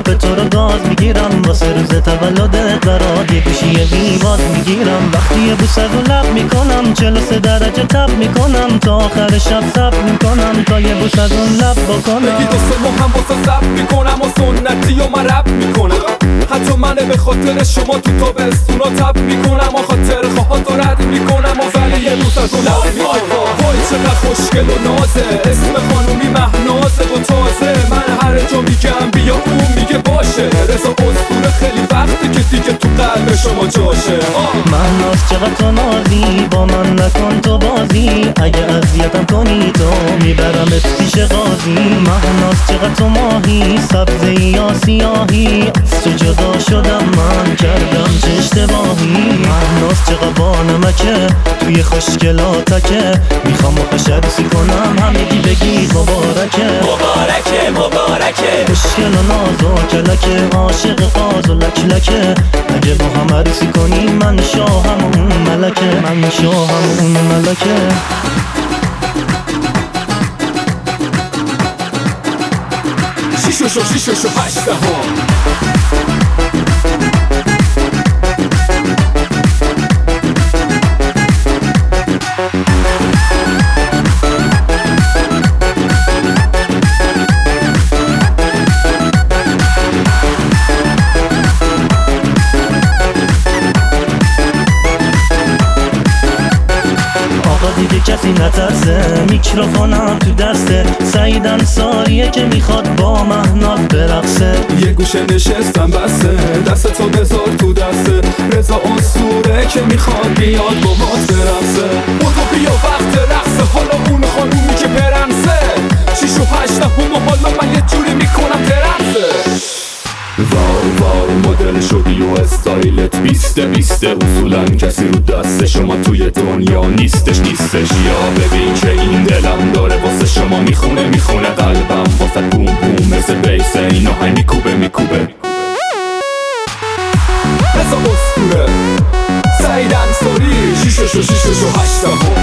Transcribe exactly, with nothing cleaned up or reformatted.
کپ تو رو گاز میگیرم، واسه روز تولدت برات یه گوشی ویواز میگیرم. وقتی یه بوس رو لب میکنم چهل و سه درجه تب میکنم، تا آخر شب صبر میکنم تا یه بوس از اون لب بکنم. بگی دوست ما هم واسه زب میکنم و سنتی و من رب میکنم، حتی من به خاطر شما تو تابستونا تب میکنم و خاطر خواهات رو رد میکنم و ولی یه بوس از اون لب میکنم. وای چقدر خوشگل و نازه، اسم خانومی مهنازه و تازه. من هر جا میگم بیا اون میگه باشه، رضا اسطوره خیلی وقته که دیگه تو قلب شما جاشه. مهناز چقدر تو نازی، با من نکن تو بازی، اگه اذیتم کنی تو میبرمت پیش قاضی. مهناز چقدر تو ماهی، سبزی یا سیاهی، از تو جدا شدم من کردم چه اشتباهی. مهناز چقدر با نمکه توی خوشگلاتکه، میخوام باهاش عروسی کنم همگی بگید مبارکه مبارکه مبارکه. خوشگل و ناز و کلکه، عاشق قاز و لک لکه، اگه با هم عروسی کنیم من شاهم و اون ملکه، من شاهم و اون ملکه. شیشو شو شیشو شو هشته ها. دیگه کسی نترسه، میکروفونم تو دسته، سعید انصاریه که میخواد با مهناز برقصه. یه گوشه نشستم بسته، دست تو بذار تو دسته، رضا اسطوره که میخواد بیاد با ما برقصه. بودو بیا وقت رقصه، حالا اون خانومی که برنسه، شیش و هشت هم و حالا من یه جوری میکنم ترنسه. واو واو مدل شدی و استایلت بیسته بیسته، اصولا کسی رو دست شما توی دنیا نیستش نیستش. یا ببین که این دلم داره واسه شما میخونه میخونه، قلبم واسه بوم بوم مثل بیس این آهنگ میکوبه میکوبه. رضا اسطوره، سعید انصاری، شیشو شو شیشو شو هشته ها.